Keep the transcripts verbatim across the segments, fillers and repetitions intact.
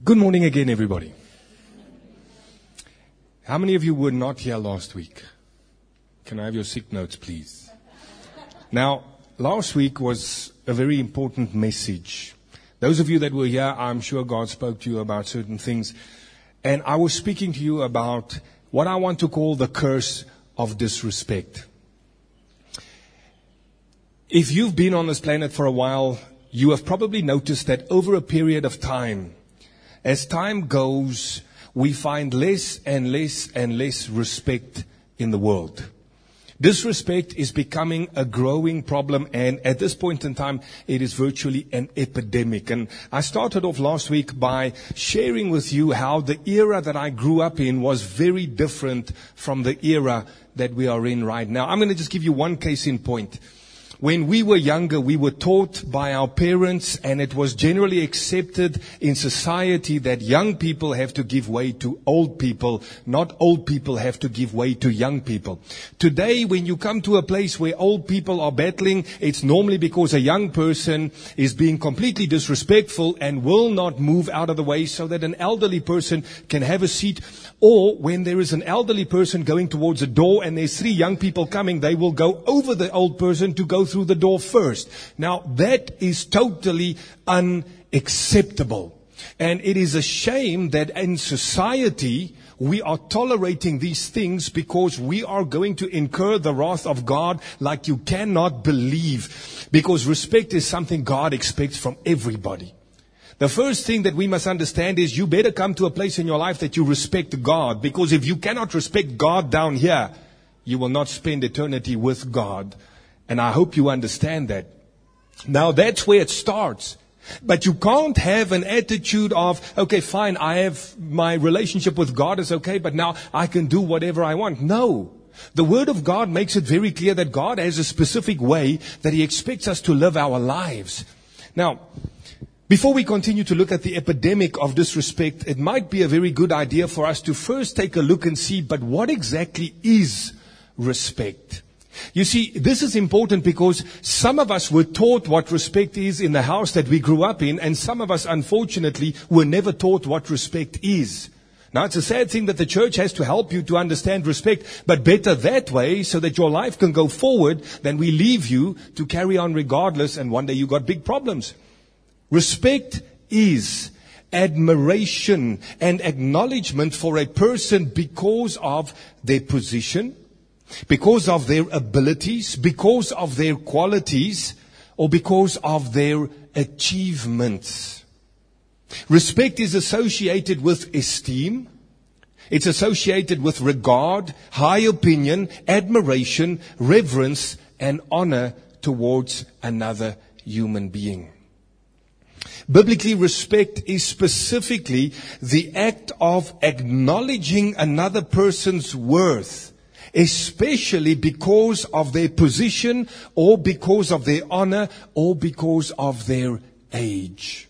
Good morning again, everybody. How many of you were not here last week? Can I have your sick notes, please? Now, last week was a very important message. Those of you that were here, I'm sure God spoke to you about certain things. And I was speaking to you about what I want to call the curse of disrespect. If you've been on this planet for a while, you have probably noticed that over a period of time, as time goes, we find less and less and less respect in the world. Disrespect is becoming a growing problem, and at this point in time, it is virtually an epidemic. And I started off last week by sharing with you how the era that I grew up in was very different from the era that we are in right now. I'm going to just give you one case in point. When we were younger, we were taught by our parents, and it was generally accepted in society that young people have to give way to old people, not old people have to give way to young people. Today, when you come to a place where old people are battling, it's normally because a young person is being completely disrespectful and will not move out of the way so that an elderly person can have a seat. Or when there is an elderly person going towards a door and there's three young people coming, they will go over the old person to go through the door first. Now, that is totally unacceptable. And it is a shame that in society, we are tolerating these things because we are going to incur the wrath of God like you cannot believe. Because respect is something God expects from everybody. The first thing that we must understand is you better come to a place in your life that you respect God. Because if you cannot respect God down here, you will not spend eternity with God. And I hope you understand that. Now that's where it starts. But you can't have an attitude of, okay, fine, I have my relationship with God is okay, but now I can do whatever I want. No. The Word of God makes it very clear that God has a specific way that He expects us to live our lives. Now, before we continue to look at the epidemic of disrespect, it might be a very good idea for us to first take a look and see, but what exactly is respect? You see, this is important because some of us were taught what respect is in the house that we grew up in, and some of us, unfortunately, were never taught what respect is. Now, it's a sad thing that the church has to help you to understand respect, but better that way so that your life can go forward than we leave you to carry on regardless, and one day you got big problems. Respect is admiration and acknowledgement for a person because of their position, because of their abilities, because of their qualities, or because of their achievements. Respect is associated with esteem. It's associated with regard, high opinion, admiration, reverence, and honor towards another human being. Biblically, respect is specifically the act of acknowledging another person's worth, especially because of their position or because of their honor or because of their age.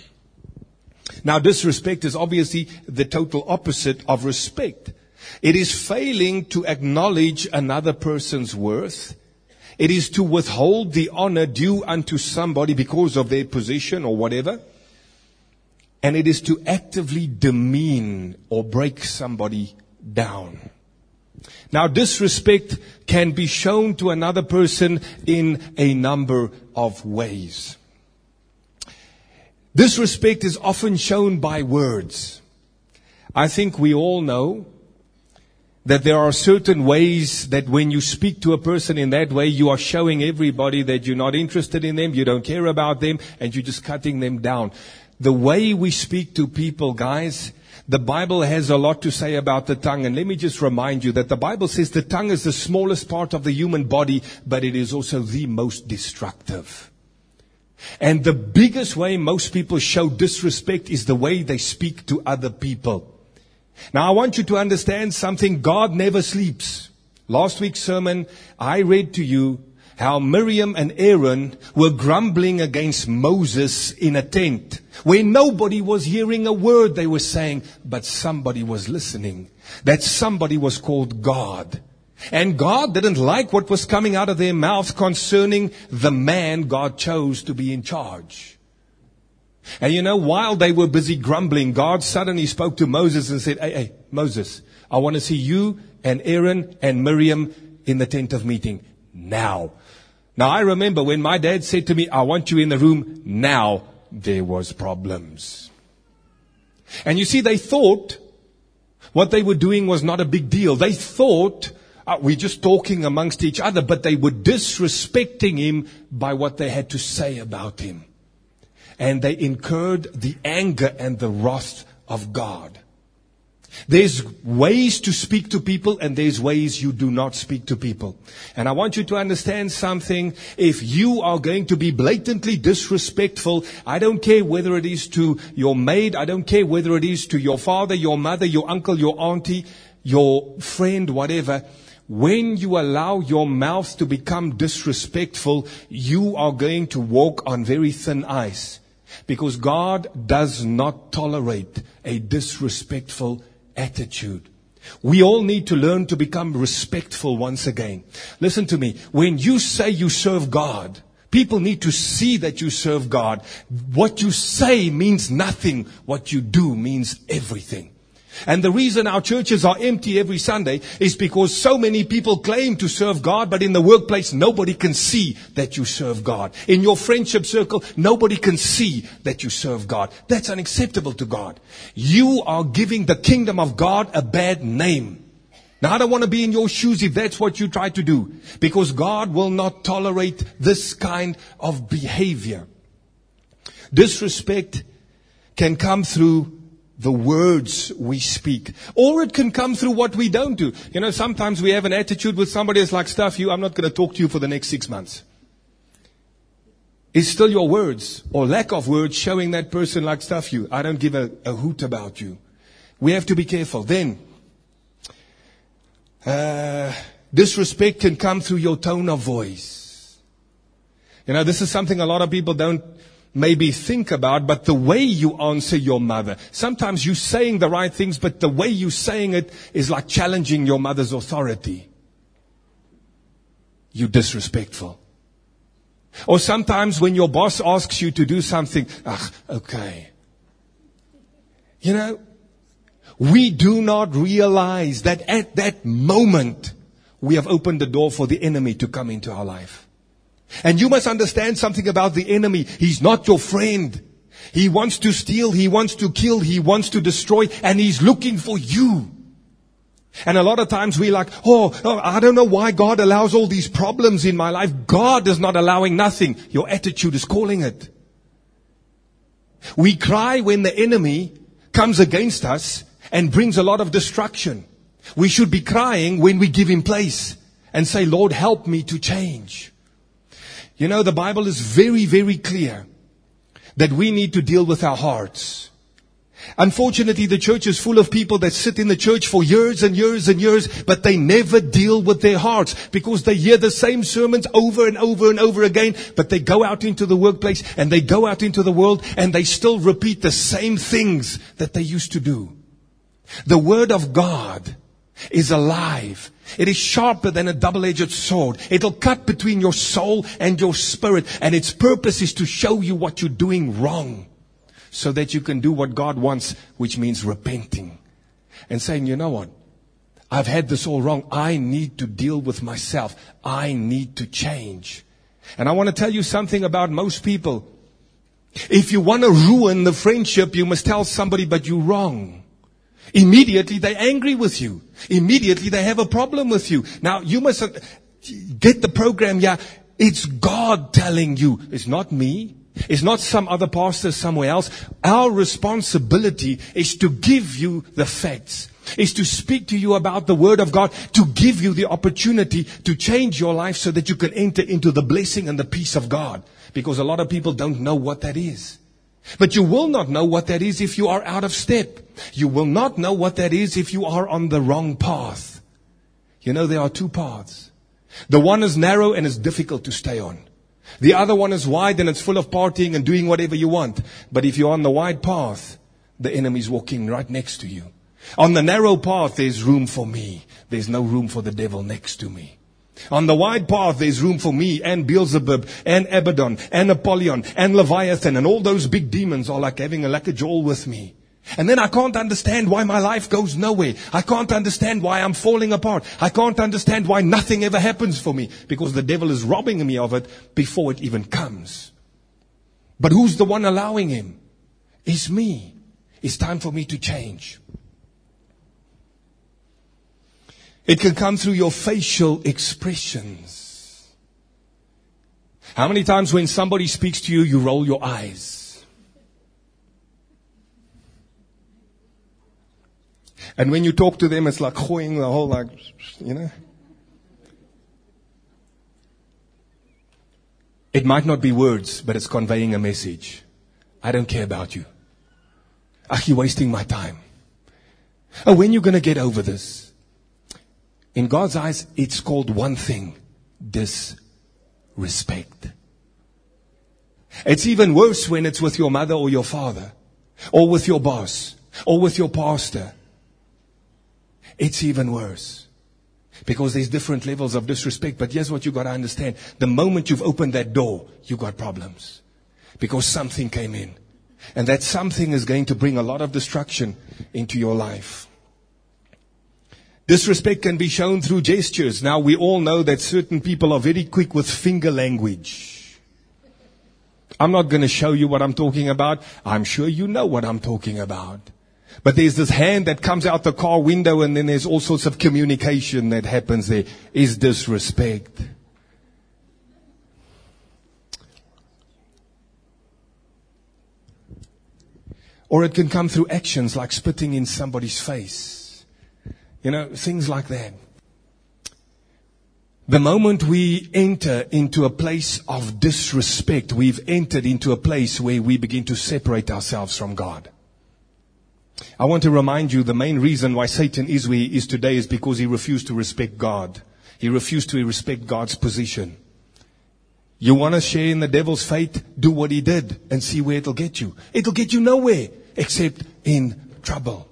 Now, disrespect is obviously the total opposite of respect. It is failing to acknowledge another person's worth. It is to withhold the honor due unto somebody because of their position or whatever. And it is to actively demean or break somebody down. Now, disrespect can be shown to another person in a number of ways. Disrespect is often shown by words. I think we all know that there are certain ways that when you speak to a person in that way, you are showing everybody that you're not interested in them, you don't care about them, and you're just cutting them down. The way we speak to people, guys, the Bible has a lot to say about the tongue. And let me just remind you that the Bible says the tongue is the smallest part of the human body, but it is also the most destructive. And the biggest way most people show disrespect is the way they speak to other people. Now, I want you to understand something. God never sleeps. Last week's sermon, I read to you how Miriam and Aaron were grumbling against Moses in a tent where nobody was hearing a word they were saying, but somebody was listening. That somebody was called God. And God didn't like what was coming out of their mouth concerning the man God chose to be in charge. And you know, while they were busy grumbling, God suddenly spoke to Moses and said, hey, hey, Moses, I want to see you and Aaron and Miriam in the tent of meeting now. Now, I remember when my dad said to me, I want you in the room now, there was problems. And you see, they thought what they were doing was not a big deal. They thought uh, we're just talking amongst each other, but they were disrespecting him by what they had to say about him. And they incurred the anger and the wrath of God. There's ways to speak to people and there's ways you do not speak to people. And I want you to understand something. If you are going to be blatantly disrespectful, I don't care whether it is to your maid, I don't care whether it is to your father, your mother, your uncle, your auntie, your friend, whatever. When you allow your mouth to become disrespectful, you are going to walk on very thin ice. Because God does not tolerate a disrespectful attitude. We all need to learn to become respectful once again. Listen to me. When you say you serve God, people need to see that you serve God. What you say means nothing. What you do means everything. And the reason our churches are empty every Sunday is because so many people claim to serve God, but in the workplace, nobody can see that you serve God. In your friendship circle, nobody can see that you serve God. That's unacceptable to God. You are giving the kingdom of God a bad name. Now, I don't want to be in your shoes if that's what you try to do, because God will not tolerate this kind of behavior. Disrespect can come through the words we speak. Or it can come through what we don't do. You know, sometimes we have an attitude with somebody that's like, stuff you, I'm not going to talk to you for the next six months. It's still your words or lack of words showing that person like, stuff you, I don't give a, a hoot about you. We have to be careful. Then, uh, disrespect can come through your tone of voice. You know, this is something a lot of people don't maybe think about, but the way you answer your mother. Sometimes you're saying the right things, but the way you're saying it is like challenging your mother's authority. You're disrespectful. Or sometimes when your boss asks you to do something, ah, okay. You know, we do not realize that at that moment, we have opened the door for the enemy to come into our life. And you must understand something about the enemy. He's not your friend. He wants to steal, he wants to kill, he wants to destroy, and he's looking for you. And a lot of times we like, oh, oh, I don't know why God allows all these problems in my life. God is not allowing nothing. Your attitude is calling it. We cry when the enemy comes against us and brings a lot of destruction. We should be crying when we give him place and say, Lord, help me to change. You know, the Bible is very, very clear that we need to deal with our hearts. Unfortunately, the church is full of people that sit in the church for years and years and years, but they never deal with their hearts because they hear the same sermons over and over and over again, but they go out into the workplace and they go out into the world and they still repeat the same things that they used to do. The Word of God is alive. It is sharper than a double-edged sword. It'll cut between your soul and your spirit. And its purpose is to show you what you're doing wrong, so that you can do what God wants, which means repenting and saying, you know what? I've had this all wrong. I need to deal with myself. I need to change. And I want to tell you something about most people. If you want to ruin the friendship, you must tell somebody, but you're wrong. Immediately they're angry with you. Immediately they have a problem with you. Now you must get the program. Yeah, it's God telling you. It's not me. It's not some other pastor somewhere else. Our responsibility is to give you the facts. Is to speak to you about the Word of God. To give you the opportunity to change your life so that you can enter into the blessing and the peace of God. Because a lot of people don't know what that is. But you will not know what that is if you are out of step. You will not know what that is if you are on the wrong path. You know, there are two paths. The one is narrow and it's difficult to stay on. The other one is wide and it's full of partying and doing whatever you want. But if you're on the wide path, the enemy's walking right next to you. On the narrow path, there's room for me. There's no room for the devil next to me. On the wide path, there's room for me and Beelzebub and Abaddon and Apollyon and Leviathan, and all those big demons are like having a lekker jaw with me. And then I can't understand why my life goes nowhere. I can't understand why I'm falling apart. I can't understand why nothing ever happens for me, because the devil is robbing me of it before it even comes. But who's the one allowing him? It's me. It's time for me to change. It can come through your facial expressions. How many times when somebody speaks to you, you roll your eyes? And when you talk to them, it's like going the whole, like, you know. It might not be words, but it's conveying a message. I don't care about you. Are you wasting my time? Oh, when are you going to get over this? In God's eyes, it's called one thing: disrespect. It's even worse when it's with your mother or your father, or with your boss, or with your pastor. It's even worse. Because there's different levels of disrespect. But here's what you got to understand. The moment you've opened that door, you got problems. Because something came in. And that something is going to bring a lot of destruction into your life. Disrespect can be shown through gestures. Now, we all know that certain people are very quick with finger language. I'm not going to show you what I'm talking about. I'm sure you know what I'm talking about. But there's this hand that comes out the car window, and then there's all sorts of communication that happens there. Is disrespect. Or it can come through actions like spitting in somebody's face. You know, things like that. The moment we enter into a place of disrespect, we've entered into a place where we begin to separate ourselves from God. I want to remind you, the main reason why Satan is where he is today is because he refused to respect God. He refused to respect God's position. You want to share in the devil's fate? Do what he did and see where it'll get you. It'll get you nowhere except in trouble.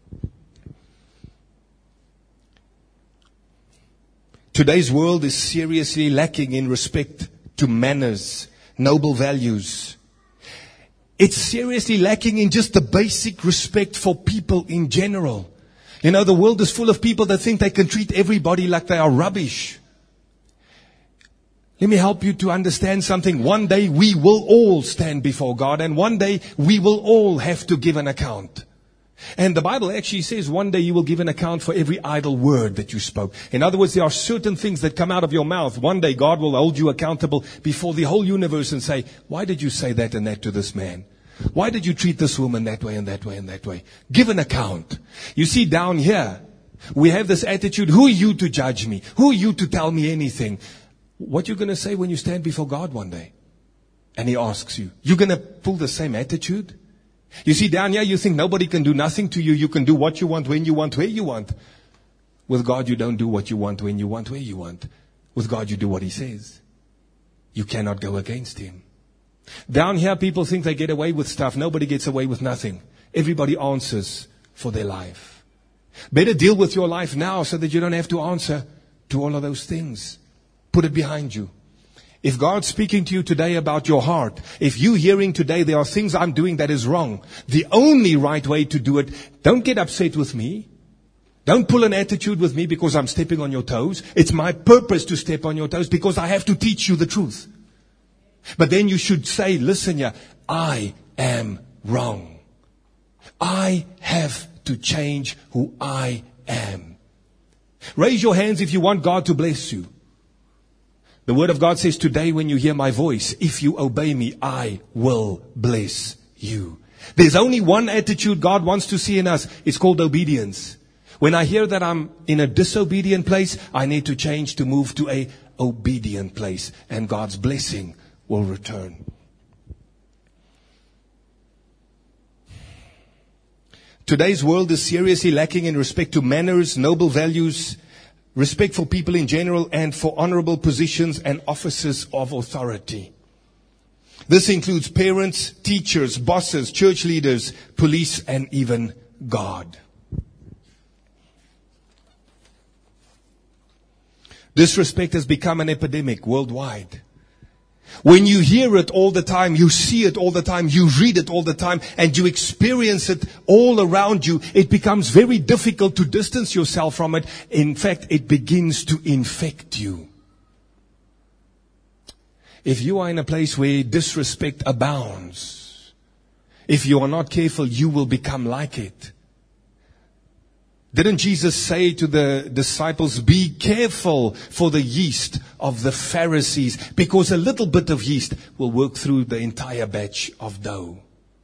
Today's world is seriously lacking in respect to manners, noble values. It's seriously lacking in just the basic respect for people in general. You know, the world is full of people that think they can treat everybody like they are rubbish. Let me help you to understand something. One day we will all stand before God, and one day we will all have to give an account. And the Bible actually says one day you will give an account for every idle word that you spoke. In other words, there are certain things that come out of your mouth. One day God will hold you accountable before the whole universe and say, why did you say that and that to this man? Why did you treat this woman that way and that way and that way? Give an account. You see, down here, we have this attitude, who are you to judge me? Who are you to tell me anything? What you're going to say when you stand before God one day? And He asks you, you're going to pull the same attitude? You see, down here you think nobody can do nothing to you. You can do what you want, when you want, where you want. With God you don't do what you want, when you want, where you want. With God you do what He says. You cannot go against Him. Down here people think they get away with stuff. Nobody gets away with nothing. Everybody answers for their life. Better deal with your life now so that you don't have to answer to all of those things. Put it behind you. If God's speaking to you today about your heart, if you hearing today there are things I'm doing that is wrong, the only right way to do it, don't get upset with me. Don't pull an attitude with me because I'm stepping on your toes. It's my purpose to step on your toes because I have to teach you the truth. But then you should say, listen here, I am wrong. I have to change who I am. Raise your hands if you want God to bless you. The Word of God says, today when you hear my voice, if you obey me, I will bless you. There's only one attitude God wants to see in us. It's called obedience. When I hear that I'm in a disobedient place, I need to change to move to a obedient place. And God's blessing will return. Today's world is seriously lacking in respect to manners, noble values, respect for people in general, and for honorable positions and offices of authority. This includes parents, teachers, bosses, church leaders, police, and even God. Disrespect has become an epidemic worldwide. When you hear it all the time, you see it all the time, you read it all the time, and you experience it all around you, it becomes very difficult to distance yourself from it. In fact, it begins to infect you. If you are in a place where disrespect abounds, if you are not careful, you will become like it. Didn't Jesus say to the disciples, be careful for the yeast of the Pharisees, because a little bit of yeast will work through the entire batch of dough.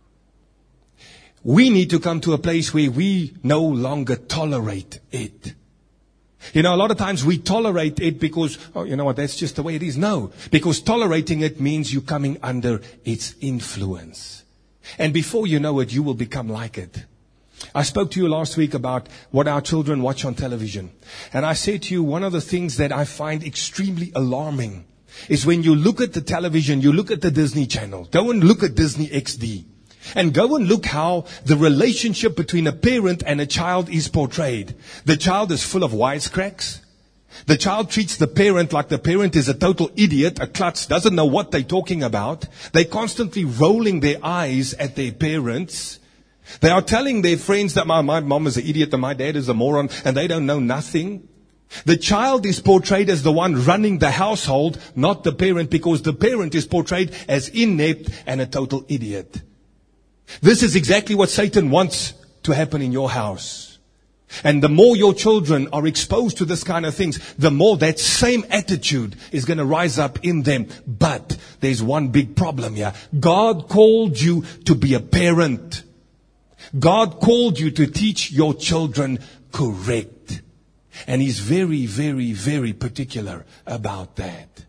We need to come to a place where we no longer tolerate it. You know, a lot of times we tolerate it because, oh, you know what, that's just the way it is. No, because tolerating it means you coming under its influence. And before you know it, you will become like it. I spoke to you last week about what our children watch on television. And I said to you, one of the things that I find extremely alarming is when you look at the television, you look at the Disney Channel. Go and look at Disney X D. And go and look how the relationship between a parent and a child is portrayed. The child is full of wisecracks. The child treats the parent like the parent is a total idiot, a klutz, doesn't know what they're talking about. They're constantly rolling their eyes at their parents. They are telling their friends that my, my mom is an idiot and my dad is a moron, and they don't know nothing. The child is portrayed as the one running the household, not the parent, because the parent is portrayed as inept and a total idiot. This is exactly what Satan wants to happen in your house. And the more your children are exposed to this kind of things, the more that same attitude is going to rise up in them. But there's one big problem here. God called you to be a parent. God called you to teach your children correct. And He's very, very, very particular about that.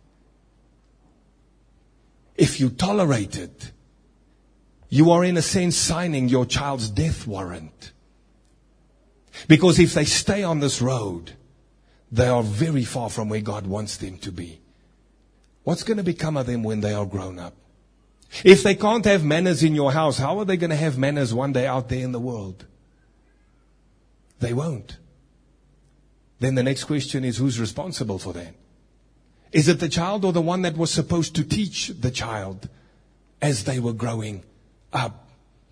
If you tolerate it, you are in a sense signing your child's death warrant. Because if they stay on this road, they are very far from where God wants them to be. What's going to become of them when they are grown up? If they can't have manners in your house, how are they going to have manners one day out there in the world? They won't. Then the next question is, who's responsible for that? Is it the child or the one that was supposed to teach the child as they were growing up?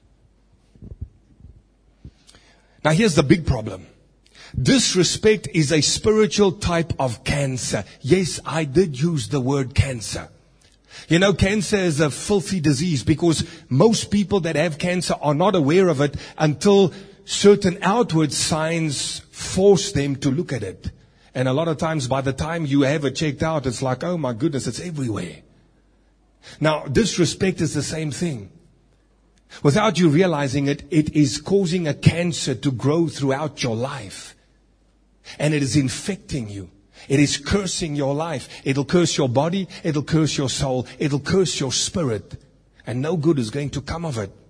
Now here's the big problem. Disrespect is a spiritual type of cancer. Yes, I did use the word cancer. You know, cancer is a filthy disease because most people that have cancer are not aware of it until certain outward signs force them to look at it. And a lot of times by the time you have it checked out, it's like, oh my goodness, it's everywhere. Now, disrespect is the same thing. Without you realizing it, it is causing a cancer to grow throughout your life. And it is infecting you. It is cursing your life. It'll curse your body. It'll curse your soul. It'll curse your spirit. And no good is going to come of it.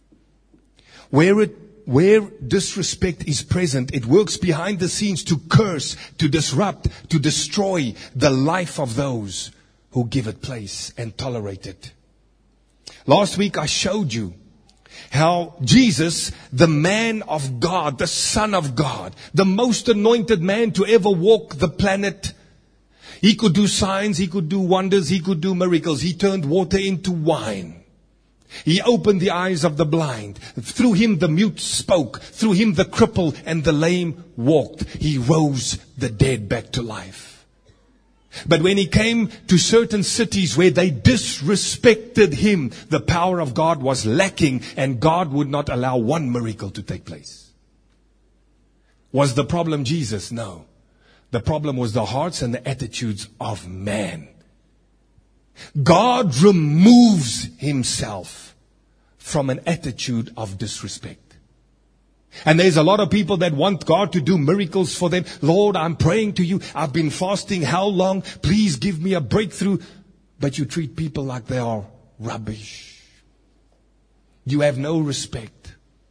Where it, where disrespect is present, it works behind the scenes to curse, to disrupt, to destroy the life of those who give it place and tolerate it. Last week I showed you how Jesus, the man of God, the Son of God, the most anointed man to ever walk the planet, he could do signs, he could do wonders, he could do miracles. He turned water into wine. He opened the eyes of the blind. Through him the mute spoke. Through him the cripple and the lame walked. He rose the dead back to life. But when he came to certain cities where they disrespected him, the power of God was lacking and God would not allow one miracle to take place. Was the problem Jesus? No. The problem was the hearts and the attitudes of man. God removes himself from an attitude of disrespect. And there's a lot of people that want God to do miracles for them. Lord, I'm praying to you. I've been fasting how long? Please give me a breakthrough. But you treat people like they are rubbish. You have no respect.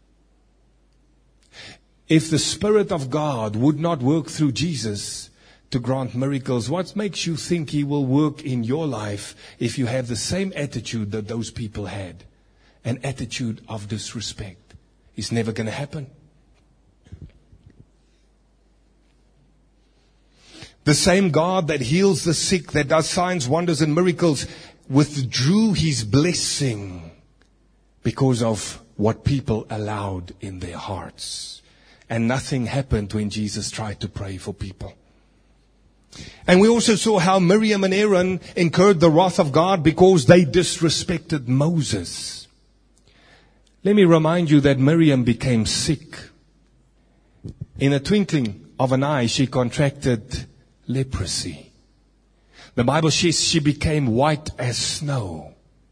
If the Spirit of God would not work through Jesus to grant miracles, what makes you think He will work in your life if you have the same attitude that those people had? An attitude of disrespect. It's never going to happen. The same God that heals the sick, that does signs, wonders, and miracles, withdrew his blessing because of what people allowed in their hearts. And nothing happened when Jesus tried to pray for people. And we also saw how Miriam and Aaron incurred the wrath of God because they disrespected Moses. Let me remind you that Miriam became sick. In a twinkling of an eye, she contracted leprosy. The Bible says she became white as snow.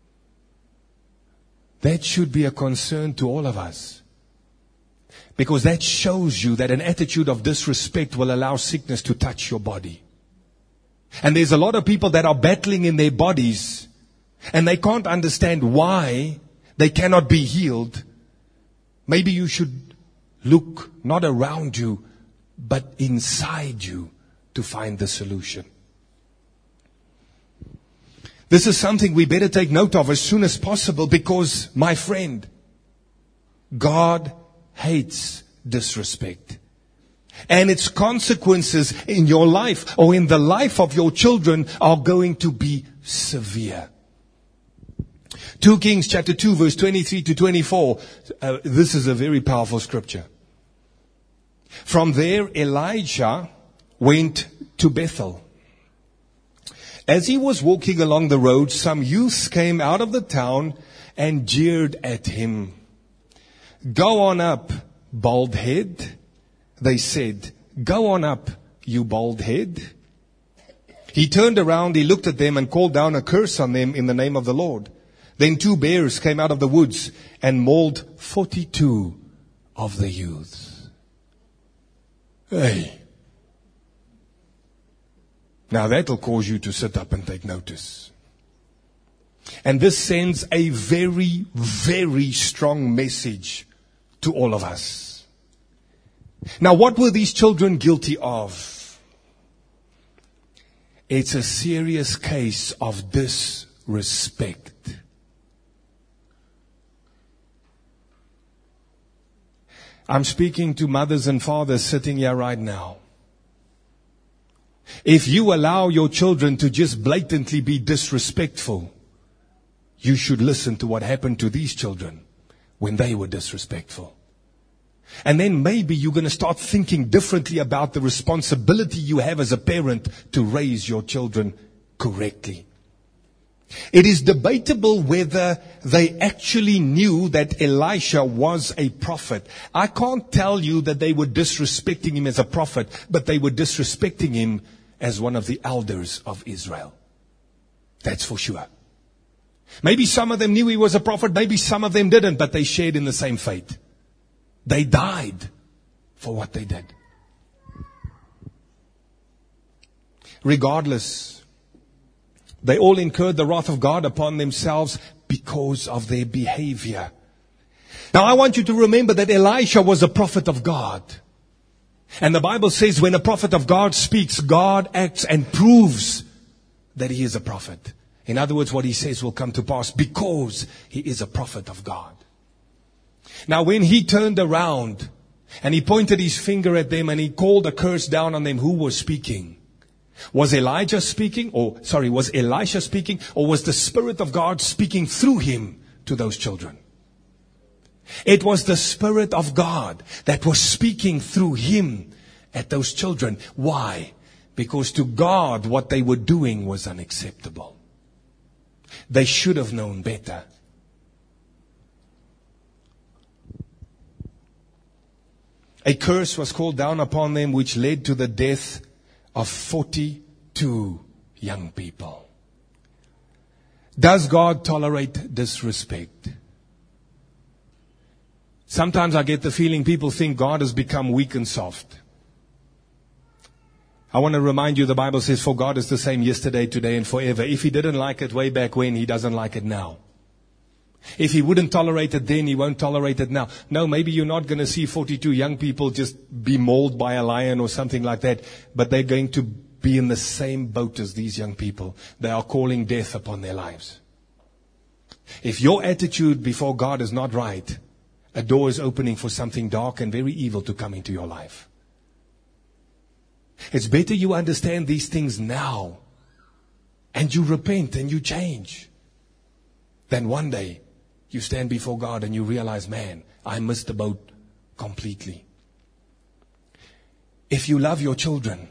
That should be a concern to all of us. Because that shows you that an attitude of disrespect will allow sickness to touch your body. And there's a lot of people that are battling in their bodies and they can't understand why they cannot be healed. Maybe you should look not around you, but inside you to find the solution. This is something we better take note of as soon as possible because, my friend, God hates disrespect. And its consequences in your life or in the life of your children are going to be severe. Second Kings chapter two verse twenty-three to twenty-four. Uh, this is a very powerful scripture. From there Elijah went to Bethel. As he was walking along the road, some youths came out of the town and jeered at him. "Go on up, bald head," they said. "Go on up, you bald head." He turned around, he looked at them and called down a curse on them in the name of the Lord. Then two bears came out of the woods and mauled forty-two of the youths. Hey. Now that'll cause you to sit up and take notice. And this sends a very, very strong message to all of us. Now, what were these children guilty of? It's a serious case of disrespect. I'm speaking to mothers and fathers sitting here right now. If you allow your children to just blatantly be disrespectful, you should listen to what happened to these children when they were disrespectful. And then maybe you're going to start thinking differently about the responsibility you have as a parent to raise your children correctly. It is debatable whether they actually knew that Elisha was a prophet. I can't tell you that they were disrespecting him as a prophet, but they were disrespecting him as one of the elders of Israel. That's for sure. Maybe some of them knew he was a prophet, maybe some of them didn't, but they shared in the same fate. They died for what they did. Regardless, they all incurred the wrath of God upon themselves because of their behavior. Now I want you to remember that Elisha was a prophet of God. And the Bible says when a prophet of God speaks, God acts and proves that he is a prophet. In other words, what he says will come to pass because he is a prophet of God. Now when he turned around and he pointed his finger at them and he called a curse down on them, who was speaking? Was Elijah speaking? Or, sorry, was Elisha speaking? Or was the Spirit of God speaking through him to those children? It was the Spirit of God that was speaking through him at those children. Why? Because to God, what they were doing was unacceptable. They should have known better. A curse was called down upon them which led to the death of forty-two young people. Does God tolerate disrespect? Sometimes I get the feeling people think God has become weak and soft. I want to remind you the Bible says, for God is the same yesterday, today, and forever. If he didn't like it way back when, he doesn't like it now. If he wouldn't tolerate it then, he won't tolerate it now. No, maybe you're not going to see forty-two young people just be mauled by a lion or something like that, but they're going to be in the same boat as these young people. They are calling death upon their lives. If your attitude before God is not right, a door is opening for something dark and very evil to come into your life. It's better you understand these things now and you repent and you change than one day you stand before God and you realize, man, I missed the boat completely. If you love your children,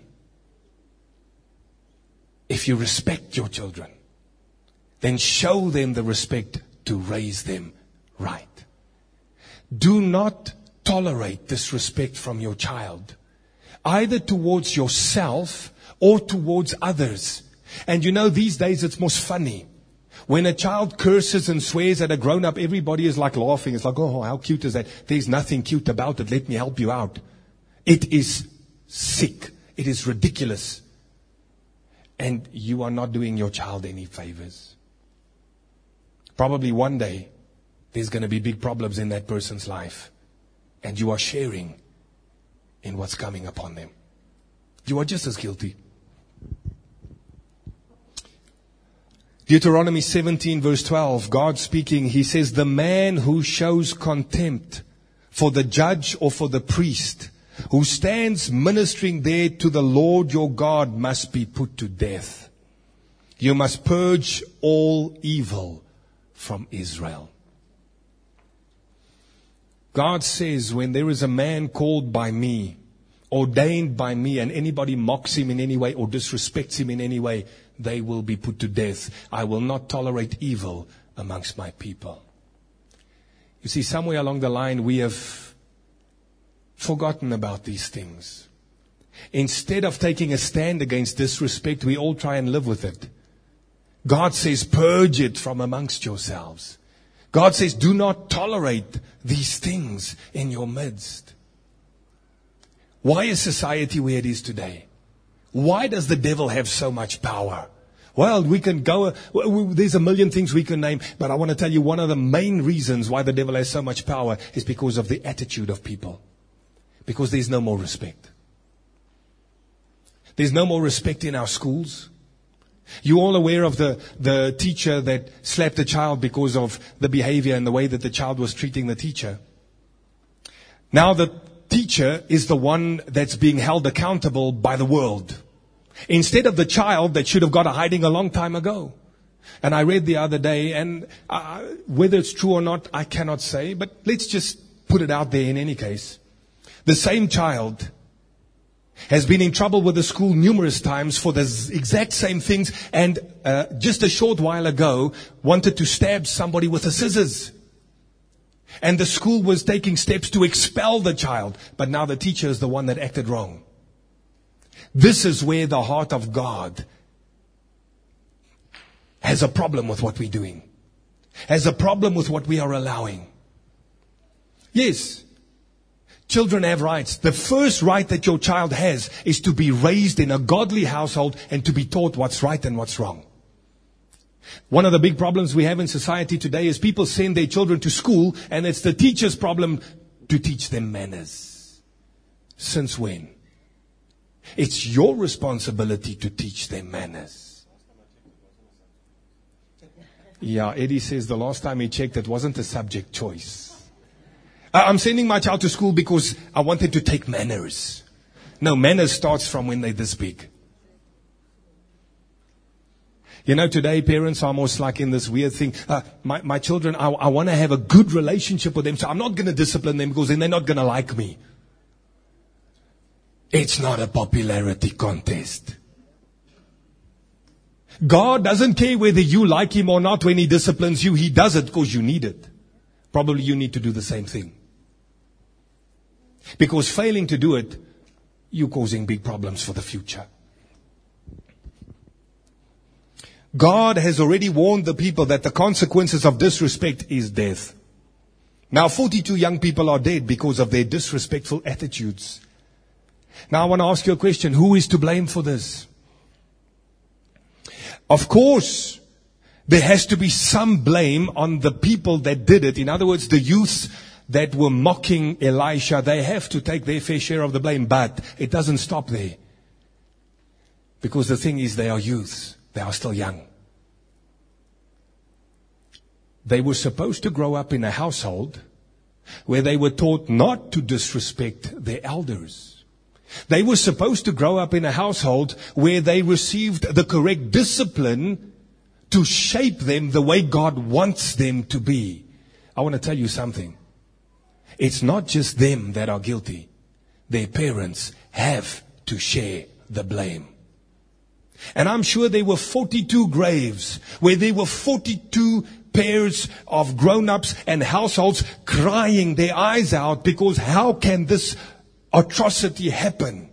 if you respect your children, then show them the respect to raise them right. Do not tolerate disrespect from your child, either towards yourself or towards others. And you know, these days it's most funny. When a child curses and swears at a grown-up, everybody is like laughing. It's like, oh, how cute is that? There's nothing cute about it. Let me help you out. It is sick. It is ridiculous. And you are not doing your child any favors. Probably one day, there's going to be big problems in that person's life. And you are sharing in what's coming upon them. You are just as guilty. Deuteronomy seventeen verse twelve, God speaking, He says, the man who shows contempt for the judge or for the priest, who stands ministering there to the Lord your God, must be put to death. You must purge all evil from Israel. God says, when there is a man called by me, ordained by me, and anybody mocks him in any way or disrespects him in any way, they will be put to death. I will not tolerate evil amongst my people. You see, somewhere along the line, we have forgotten about these things. Instead of taking a stand against disrespect, we all try and live with it. God says, purge it from amongst yourselves. God says, do not tolerate these things in your midst. Why is society where it is today? Why does the devil have so much power? Well, we can go, there's a million things we can name, but I want to tell you one of the main reasons why the devil has so much power is because of the attitude of people. Because there's no more respect. There's no more respect in our schools. You're all aware of the, the teacher that slapped a child because of the behavior and the way that the child was treating the teacher. Now the teacher is the one that's being held accountable by the world, instead of the child that should have got a hiding a long time ago. And I read the other day, and uh, whether it's true or not, I cannot say, but let's just put it out there in any case. The same child has been in trouble with the school numerous times for the exact same things, and uh, just a short while ago wanted to stab somebody with the scissors. And the school was taking steps to expel the child, but now the teacher is the one that acted wrong. This is where the heart of God has a problem with what we're doing, has a problem with what we are allowing. Yes, children have rights. The first right that your child has is to be raised in a godly household and to be taught what's right and what's wrong. One of the big problems we have in society today is people send their children to school and it's the teacher's problem to teach them manners. Since when? It's your responsibility to teach them manners. Yeah, Eddie says the last time he checked, it wasn't a subject choice. I'm sending my child to school because I wanted to take manners. No, manners starts from when they're this big. You know, today parents are almost like in this weird thing. Uh, my, my children, I, I want to have a good relationship with them, so I'm not going to discipline them because then they're not going to like me. It's not a popularity contest. God doesn't care whether you like Him or not when He disciplines you. He does it because you need it. Probably you need to do the same thing. Because failing to do it, you're causing big problems for the future. God has already warned the people that the consequences of disrespect is death. Now forty-two young people are dead because of their disrespectful attitudes. Now I want to ask you a question. Who is to blame for this? Of course, there has to be some blame on the people that did it. In other words, the youths that were mocking Elisha, they have to take their fair share of the blame. But it doesn't stop there. Because the thing is, they are youths. They are still young. They were supposed to grow up in a household where they were taught not to disrespect their elders. They were supposed to grow up in a household where they received the correct discipline to shape them the way God wants them to be. I want to tell you something. It's not just them that are guilty. Their parents have to share the blame. And I'm sure there were forty-two graves where there were forty-two pairs of grown-ups and households crying their eyes out because how can this atrocity happen?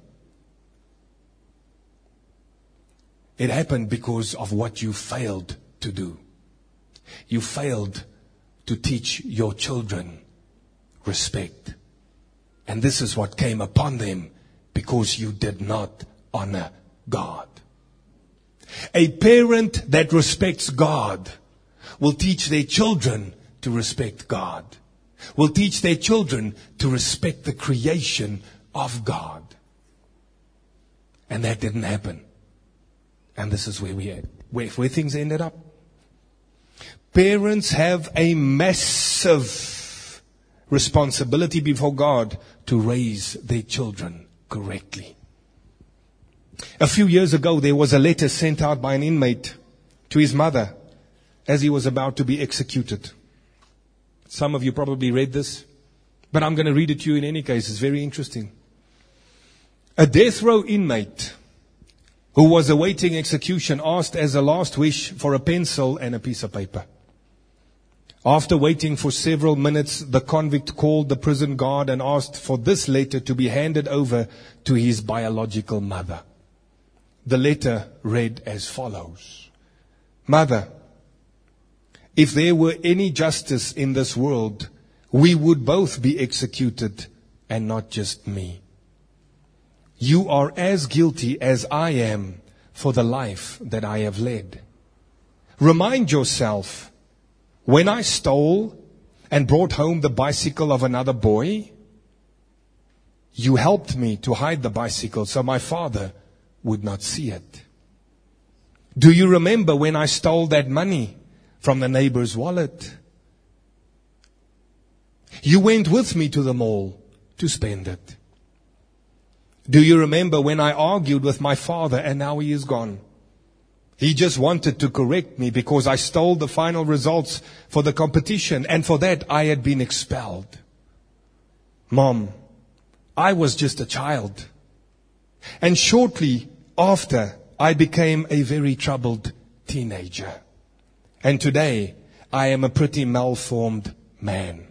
It happened because of what you failed to do. You failed to teach your children respect. And this is what came upon them because you did not honor God. A parent that respects God will teach their children to respect God. Will teach their children to respect the creation of God. And that didn't happen. And this is where we had, where, where things ended up. Parents have a massive responsibility before God to raise their children correctly. A few years ago, there was a letter sent out by an inmate to his mother as he was about to be executed. Some of you probably read this, but I'm going to read it to you in any case. It's very interesting. A death row inmate who was awaiting execution asked as a last wish for a pencil and a piece of paper. After waiting for several minutes, the convict called the prison guard and asked for this letter to be handed over to his biological mother. The letter read as follows. Mother, if there were any justice in this world, we would both be executed and not just me. You are as guilty as I am for the life that I have led. Remind yourself, when I stole and brought home the bicycle of another boy, you helped me to hide the bicycle so my father would not see it. Do you remember when I stole that money from the neighbor's wallet? You went with me to the mall to spend it. Do you remember when I argued with my father and now he is gone? He just wanted to correct me because I stole the final results for the competition, and for that I had been expelled. Mom, I was just a child. And shortly after, I became a very troubled teenager. And today, I am a pretty malformed man.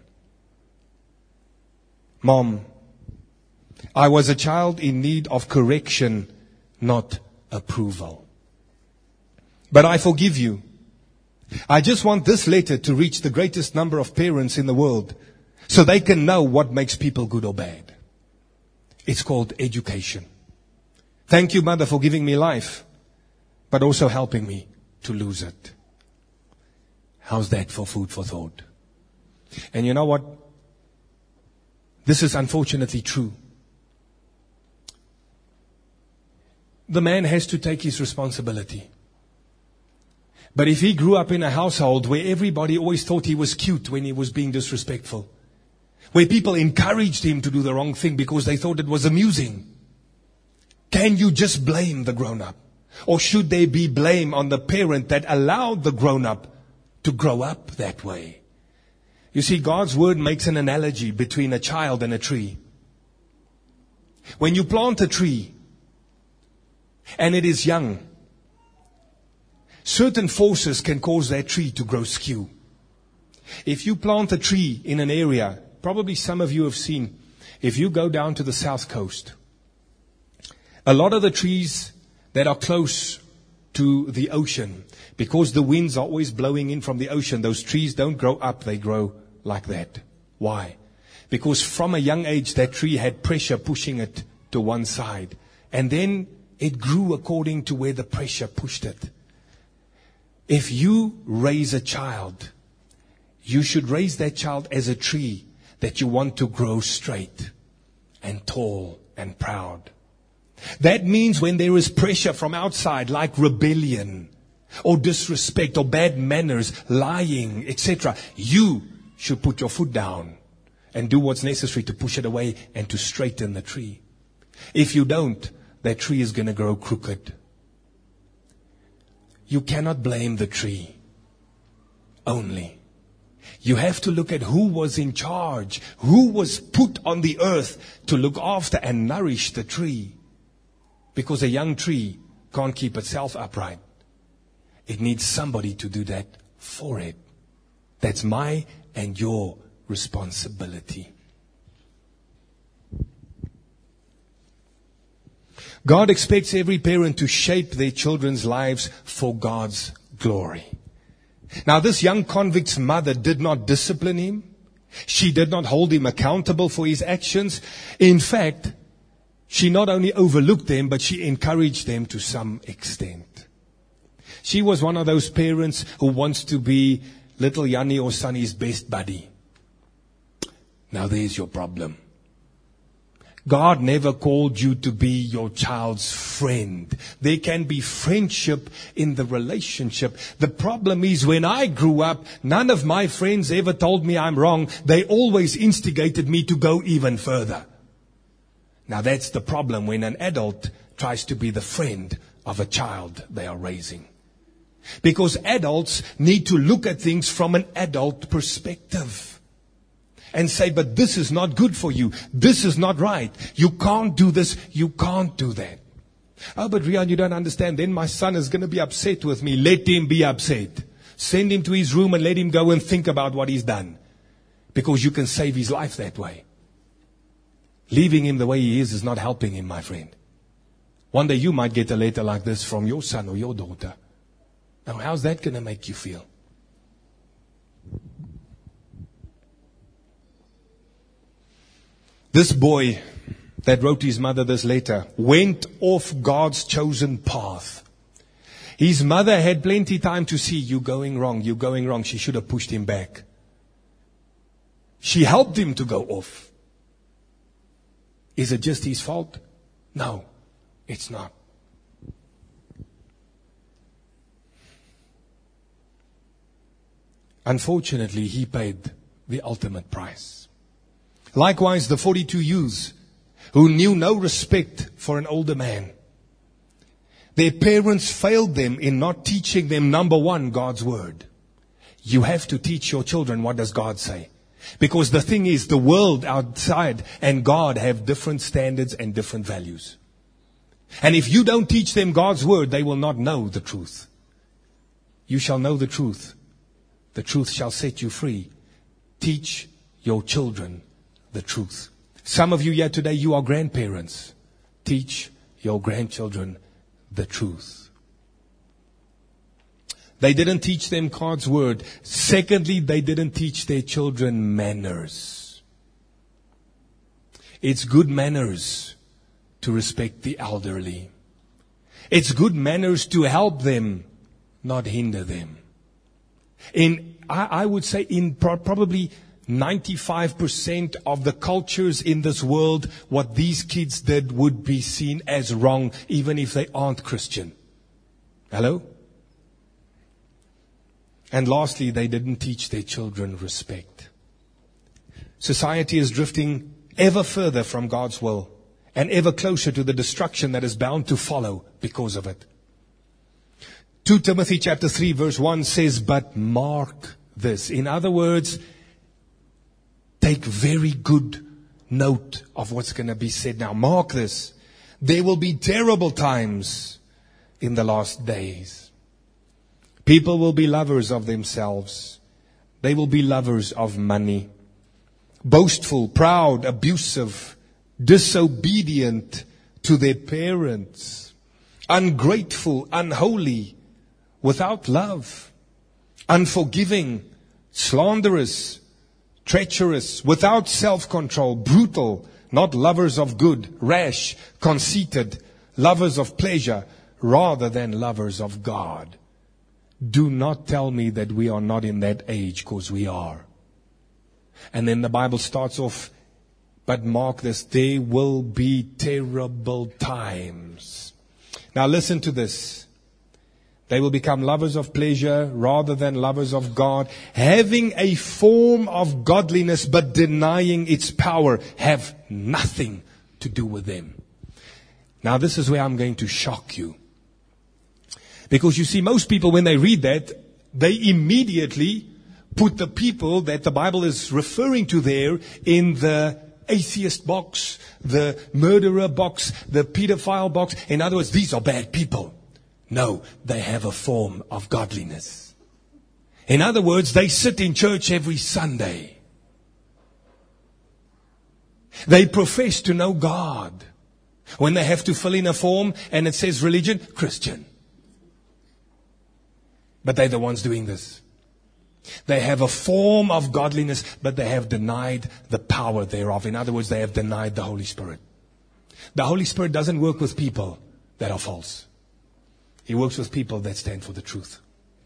Mom, I was a child in need of correction, not approval. But I forgive you. I just want this letter to reach the greatest number of parents in the world so they can know what makes people good or bad. It's called education. Thank you, Mother, for giving me life, but also helping me to lose it. How's that for food for thought? And you know what? This is unfortunately true. The man has to take his responsibility. But if he grew up in a household where everybody always thought he was cute when he was being disrespectful, where people encouraged him to do the wrong thing because they thought it was amusing, can you just blame the grown-up? Or should there be blame on the parent that allowed the grown-up to grow up that way? You see, God's word makes an analogy between a child and a tree. When you plant a tree and it is young, certain forces can cause that tree to grow skew. If you plant a tree in an area, probably some of you have seen, if you go down to the south coast, a lot of the trees that are close to the ocean, because the winds are always blowing in from the ocean, those trees don't grow up, they grow like that. Why? Because from a young age, that tree had pressure pushing it to one side. And then it grew according to where the pressure pushed it. If you raise a child, you should raise that child as a tree that you want to grow straight and tall and proud. That means when there is pressure from outside, like rebellion or disrespect or bad manners, lying, et cetera, you should put your foot down and do what's necessary to push it away and to straighten the tree. If you don't, that tree is going to grow crooked. You cannot blame the tree only. You have to look at who was in charge, who was put on the earth to look after and nourish the tree. Because a young tree can't keep itself upright. It needs somebody to do that for it. That's my and your responsibility. God expects every parent to shape their children's lives for God's glory. Now, this young convict's mother did not discipline him. She did not hold him accountable for his actions. In fact, she not only overlooked them, but she encouraged them to some extent. She was one of those parents who wants to be little Yanni or Sonny's best buddy. Now there's your problem. God never called you to be your child's friend. There can be friendship in the relationship. The problem is, when I grew up, none of my friends ever told me I'm wrong. They always instigated me to go even further. Now that's the problem when an adult tries to be the friend of a child they are raising. Because adults need to look at things from an adult perspective. And say, but this is not good for you. This is not right. You can't do this. You can't do that. Oh, but Rian, you don't understand. Then my son is going to be upset with me. Let him be upset. Send him to his room and let him go and think about what he's done. Because you can save his life that way. Leaving him the way he is is not helping him, my friend. One day you might get a letter like this from your son or your daughter. Now, how's that going to make you feel? This boy that wrote his mother this letter went off God's chosen path. His mother had plenty time to see, you going wrong, you going wrong. She should have pushed him back. She helped him to go off. Is it just his fault? No, it's not. Unfortunately, he paid the ultimate price. Likewise, the forty-two youths who knew no respect for an older man. Their parents failed them in not teaching them, number one, God's word. You have to teach your children what does God say. Because the thing is, the world outside and God have different standards and different values. And if you don't teach them God's word, they will not know the truth. You shall know the truth. The truth shall set you free. Teach your children the truth. Some of you here today, you are grandparents. Teach your grandchildren the truth. They didn't teach them God's word. Secondly, they didn't teach their children manners. It's good manners to respect the elderly. It's good manners to help them, not hinder them. In, I, I would say in pro- probably ninety-five percent of the cultures in this world, what these kids did would be seen as wrong, even if they aren't Christian. Hello? And lastly, they didn't teach their children respect. Society is drifting ever further from God's will and ever closer to the destruction that is bound to follow because of it. Second Timothy chapter three verse one says, but mark this. In other words, take very good note of what's going to be said now. Mark this. There will be terrible times in the last days. People will be lovers of themselves. They will be lovers of money. Boastful, proud, abusive, disobedient to their parents. Ungrateful, unholy, without love. Unforgiving, slanderous, treacherous, without self-control, brutal, not lovers of good, rash, conceited, lovers of pleasure, rather than lovers of God. Do not tell me that we are not in that age, because we are. And then the Bible starts off, but mark this, there will be terrible times. Now listen to this. They will become lovers of pleasure rather than lovers of God, having a form of godliness but denying its power. Have nothing to do with them. Now this is where I'm going to shock you. Because you see, most people, when they read that, they immediately put the people that the Bible is referring to there in the atheist box, the murderer box, the pedophile box. In other words, these are bad people. No, they have a form of godliness. In other words, they sit in church every Sunday. They profess to know God. When they have to fill in a form and it says religion, Christian. But they're the ones doing this. They have a form of godliness, but they have denied the power thereof. In other words, they have denied the Holy Spirit. The Holy Spirit doesn't work with people that are false. He works with people that stand for the truth.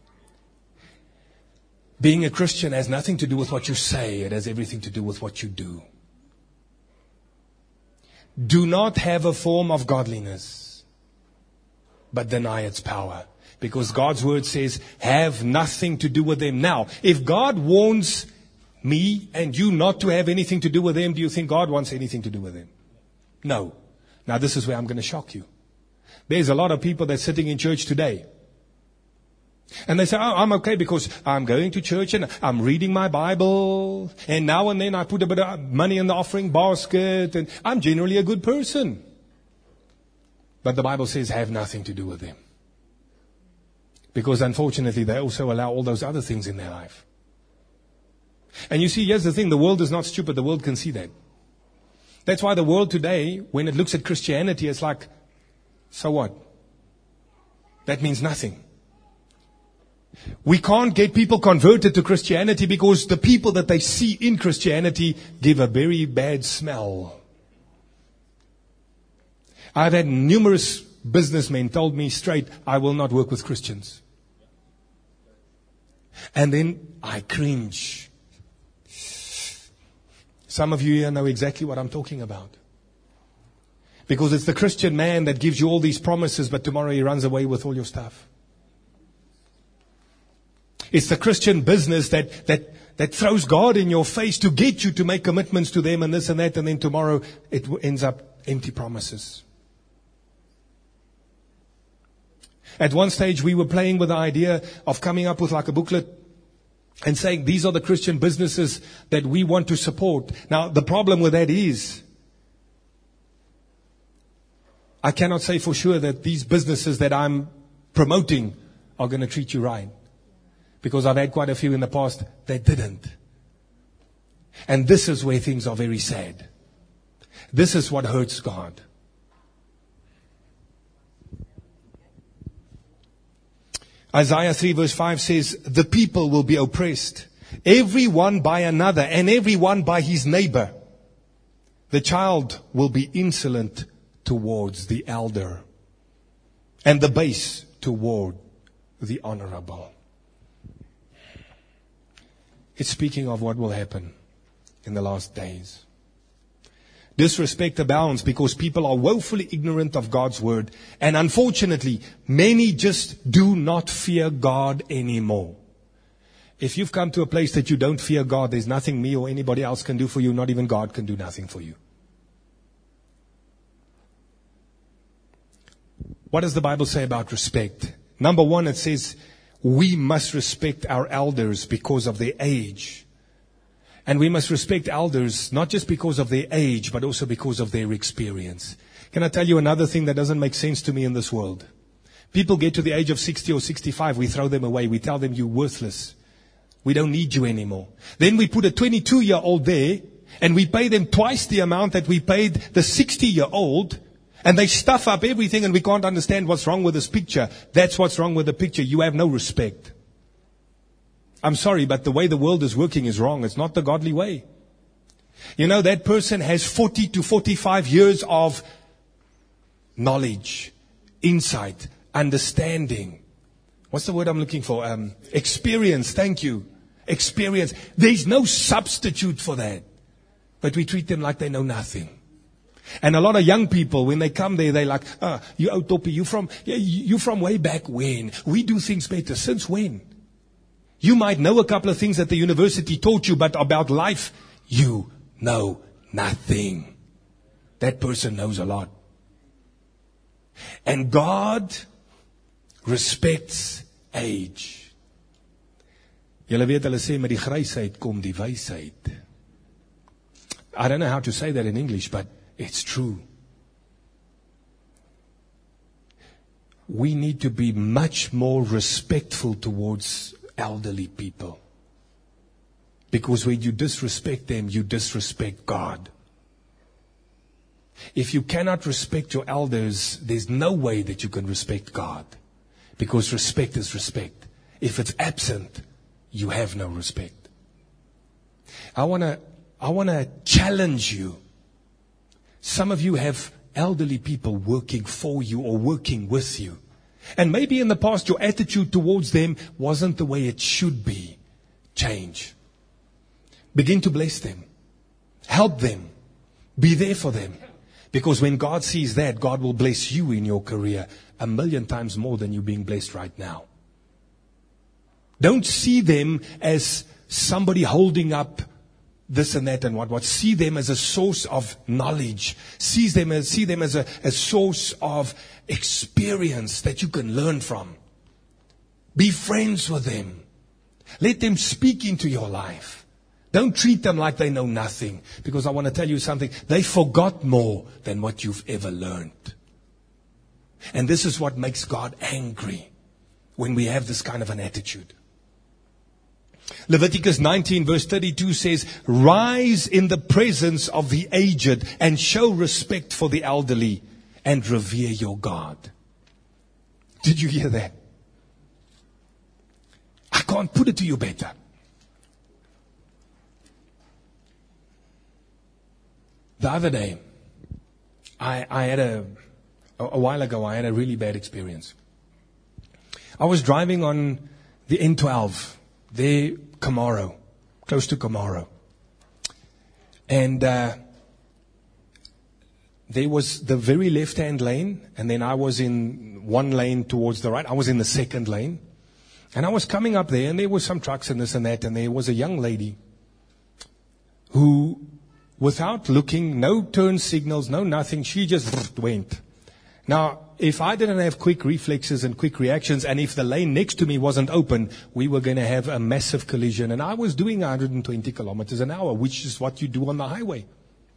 Being a Christian has nothing to do with what you say. It has everything to do with what you do. Do not have a form of godliness, but deny its power. Because God's word says, have nothing to do with them. Now, if God warns me and you not to have anything to do with them, do you think God wants anything to do with them? No. Now, this is where I'm going to shock you. There's a lot of people that's sitting in church today. And they say, oh, I'm okay because I'm going to church and I'm reading my Bible. And now and then I put a bit of money in the offering basket. And I'm generally a good person. But the Bible says, have nothing to do with them. Because unfortunately, they also allow all those other things in their life. And you see, here's the thing. The world is not stupid. The world can see that. That's why the world today, when it looks at Christianity, it's like, so what? That means nothing. We can't get people converted to Christianity because the people that they see in Christianity give a very bad smell. I've had numerous businessmen told me straight, I will not work with Christians. And then I cringe. Some of you here know exactly what I'm talking about. Because it's the Christian man that gives you all these promises, but tomorrow he runs away with all your stuff. It's the Christian business that, that, that throws God in your face to get you to make commitments to them and this and that, and then tomorrow it ends up empty promises. At one stage we were playing with the idea of coming up with like a booklet and saying these are the Christian businesses that we want to support. Now the problem with that is, I cannot say for sure that these businesses that I'm promoting are going to treat you right. Because I've had quite a few in the past that didn't. And this is where things are very sad. This is what hurts God. Isaiah three verse five says, the people will be oppressed, every one by another and every one by his neighbor. The child will be insolent towards the elder, and the base toward the honorable. It's speaking of what will happen in the last days. Disrespect abounds because people are woefully ignorant of God's word. And unfortunately, many just do not fear God anymore. If you've come to a place that you don't fear God, there's nothing me or anybody else can do for you. Not even God can do nothing for you. What does the Bible say about respect? Number one, it says, we must respect our elders because of their age. And we must respect elders not just because of their age, but also because of their experience. Can I tell you another thing that doesn't make sense to me in this world? People get to the age of sixty or sixty-five, we throw them away. We tell them you're worthless. We don't need you anymore. Then we put a twenty-two-year-old there, and we pay them twice the amount that we paid the sixty-year-old, and they stuff up everything and we can't understand what's wrong with this picture. That's what's wrong with the picture. You have no respect. I'm sorry, but the way the world is working is wrong. It's not the godly way. You know, that person has forty to forty-five years of knowledge, insight, understanding. What's the word I'm looking for? Um, experience. Thank you. Experience. There's no substitute for that. But we treat them like they know nothing. And a lot of young people, when they come there, they're like, ah, you old toppie, you from, you from way back when? We do things better. Since when? You might know a couple of things that the university taught you, but about life, you know nothing. That person knows a lot. And God respects age. Julle weet hulle sê met die grysheid kom die wysheid. I don't know how to say that in English, but it's true. We need to be much more respectful towards elderly people. Because when you disrespect them, you disrespect God. If you cannot respect your elders, there's no way that you can respect God. Because respect is respect. If it's absent, you have no respect. I want to I want to challenge you. Some of you have elderly people working for you or working with you. And maybe in the past your attitude towards them wasn't the way it should be. Change. Begin to bless them. Help them. Be there for them. Because when God sees that, God will bless you in your career a million times more than you're being blessed right now. Don't see them as somebody holding up this and that and what what. See them as a source of knowledge. See them as, see them as a, a source of experience that you can learn from. Be friends with them. Let them speak into your life. Don't treat them like they know nothing. Because I want to tell you something. They forgot more than what you've ever learned. And this is what makes God angry when we have this kind of an attitude. Leviticus nineteen verse thirty-two says, rise in the presence of the aged and show respect for the elderly and revere your God. Did you hear that? I can't put it to you better. The other day, I, I had a, a while ago, I had a really bad experience. I was driving on the N twelve. There, Kamaro, close to Kamaro. And uh, there was the very left-hand lane, and then I was in one lane towards the right. I was in the second lane. And I was coming up there, and there were some trucks and this and that, and there was a young lady who, without looking, no turn signals, no nothing, she just went. Now, if I didn't have quick reflexes and quick reactions, and if the lane next to me wasn't open, we were going to have a massive collision. And I was doing one hundred twenty kilometers an hour, which is what you do on the highway.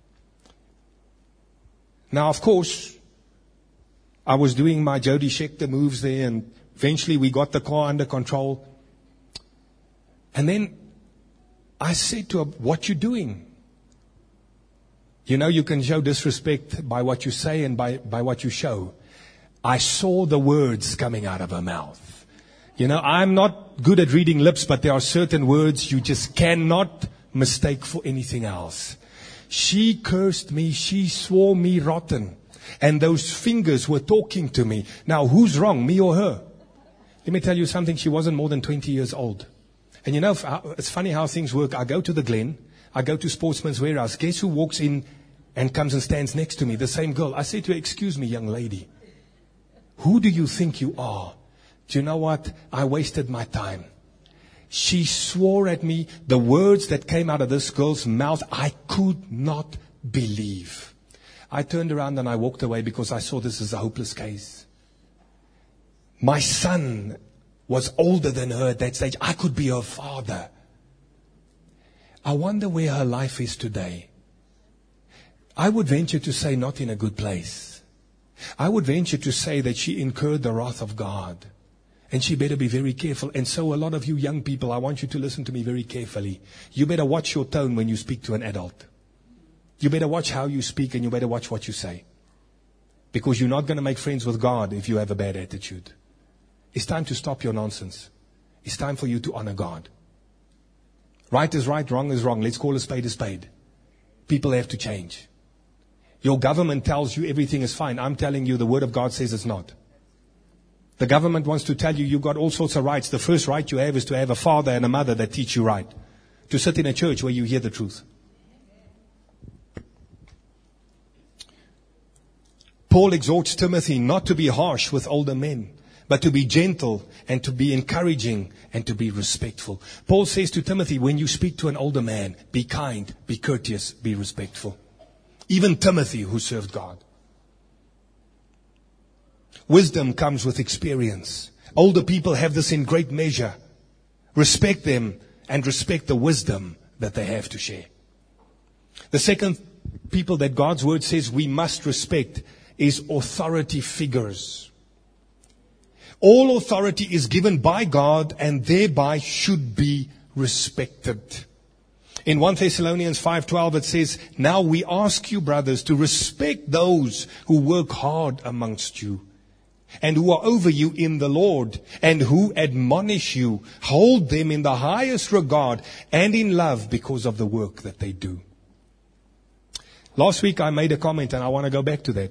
Now, of course, I was doing my Jody Scheckter moves there, and eventually we got the car under control. And then I said to her, what you doing? You know, you can show disrespect by what you say and by, by what you show. I saw the words coming out of her mouth. You know, I'm not good at reading lips, but there are certain words you just cannot mistake for anything else. She cursed me. She swore me rotten. And those fingers were talking to me. Now, who's wrong, me or her? Let me tell you something. She wasn't more than twenty years old. And you know, it's funny how things work. I go to the Glen. I go to Sportsman's Warehouse. Guess who walks in and comes and stands next to me? The same girl. I say to her, excuse me, young lady. Who do you think you are? Do you know what? I wasted my time. She swore at me. The words that came out of this girl's mouth, I could not believe. I turned around and I walked away because I saw this as a hopeless case. My son was older than her at that stage. I could be her father. I wonder where her life is today. I would venture to say not in a good place. I would venture to say that she incurred the wrath of God. And she better be very careful. And so a lot of you young people, I want you to listen to me very carefully. You better watch your tone when you speak to an adult. You better watch how you speak, and you better watch what you say. Because you're not going to make friends with God if you have a bad attitude. It's time to stop your nonsense. It's time for you to honor God. Right is right, wrong is wrong. Let's call a spade a spade. People have to change. Your government tells you everything is fine. I'm telling you the Word of God says it's not. The government wants to tell you you've got all sorts of rights. The first right you have is to have a father and a mother that teach you right. To sit in a church where you hear the truth. Paul exhorts Timothy not to be harsh with older men, but to be gentle and to be encouraging and to be respectful. Paul says to Timothy, when you speak to an older man, be kind, be courteous, be respectful. Even Timothy, who served God. Wisdom comes with experience. Older people have this in great measure. Respect them and respect the wisdom that they have to share. The second people that God's word says we must respect is authority figures. All authority is given by God and thereby should be respected. In First Thessalonians five twelve it says, "Now we ask you, brothers, to respect those who work hard amongst you and who are over you in the Lord and who admonish you. Hold them in the highest regard and in love because of the work that they do." Last week I made a comment and I want to go back to that.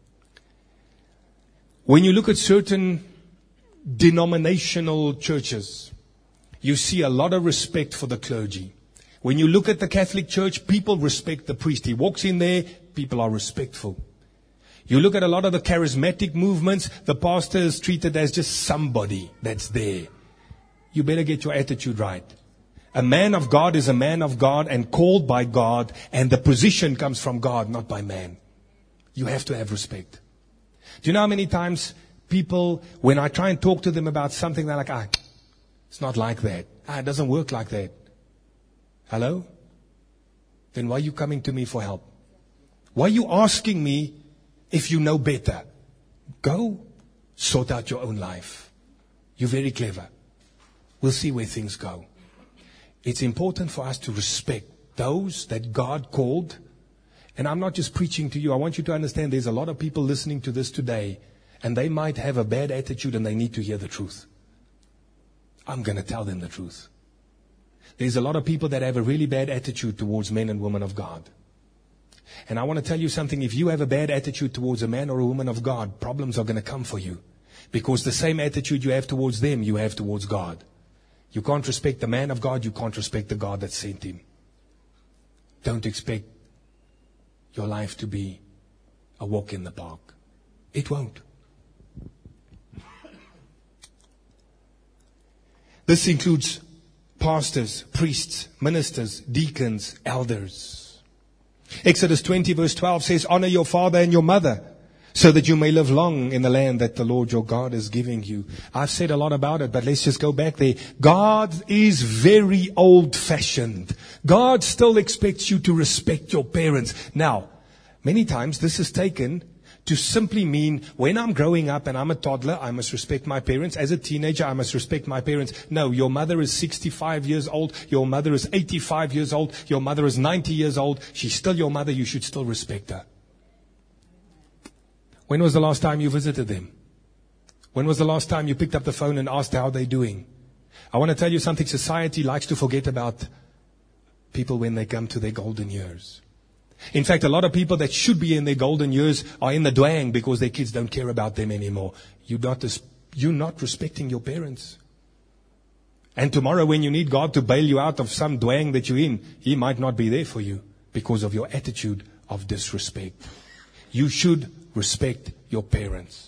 When you look at certain denominational churches, you see a lot of respect for the clergy. When you look at the Catholic Church, people respect the priest. He walks in there, people are respectful. You look at a lot of the charismatic movements, the pastor is treated as just somebody that's there. You better get your attitude right. A man of God is a man of God and called by God, and the position comes from God, not by man. You have to have respect. Do you know how many times people, when I try and talk to them about something, they're like, ah, it's not like that. Ah, it doesn't work like that. Hello? Then why are you coming to me for help? Why are you asking me if you know better? Go sort out your own life. You're very clever. We'll see where things go. It's important for us to respect those that God called. And I'm not just preaching to you. I want you to understand there's a lot of people listening to this today, and they might have a bad attitude and they need to hear the truth. I'm going to tell them the truth. There's a lot of people that have a really bad attitude towards men and women of God. And I want to tell you something. If you have a bad attitude towards a man or a woman of God, problems are going to come for you. Because the same attitude you have towards them, you have towards God. You can't respect the man of God, you can't respect the God that sent him. Don't expect your life to be a walk in the park. It won't. This includes pastors, priests, ministers, deacons, elders. Exodus twenty verse twelve says, "Honor your father and your mother, so that you may live long in the land that the Lord your God is giving you." I've said a lot about it, but let's just go back there. God is very old-fashioned. God still expects you to respect your parents. Now, many times this is taken to simply mean when I'm growing up and I'm a toddler, I must respect my parents. As a teenager, I must respect my parents. No, your mother is sixty-five years old. Your mother is eighty-five years old. Your mother is ninety years old. She's still your mother. You should still respect her. When was the last time you visited them? When was the last time you picked up the phone and asked how they're doing? I want to tell you something. Society likes to forget about people when they come to their golden years. In fact, a lot of people that should be in their golden years are in the dwang because their kids don't care about them anymore. You're not, you're not respecting your parents. And tomorrow when you need God to bail you out of some dwang that you're in, He might not be there for you because of your attitude of disrespect. You should respect your parents.